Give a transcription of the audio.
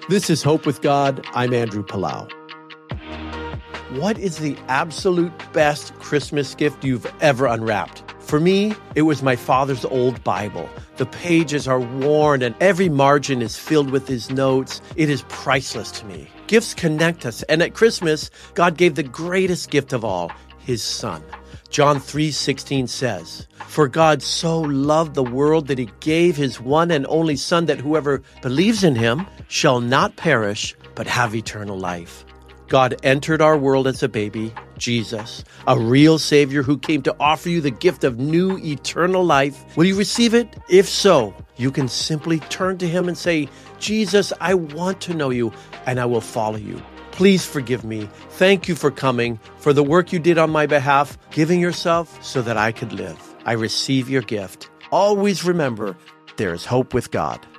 This is Hope with God. I'm Andrew Palau. What is the absolute best Christmas gift you've ever unwrapped? For me, it was my father's old Bible. The pages are worn and every margin is filled with his notes. It is priceless to me. Gifts connect us, and at Christmas, God gave the greatest gift of all, his Son. John 3:16 says, "For God so loved the world that he gave his one and only Son, that whoever believes in him shall not perish, but have eternal life." God entered our world as a baby, Jesus, a real Savior who came to offer you the gift of new eternal life. Will you receive it? If so, you can simply turn to him and say, "Jesus, I want to know you, and I will follow you. Please forgive me. Thank you for coming, for the work you did on my behalf, giving yourself so that I could live. I receive your gift." Always remember, there is hope with God.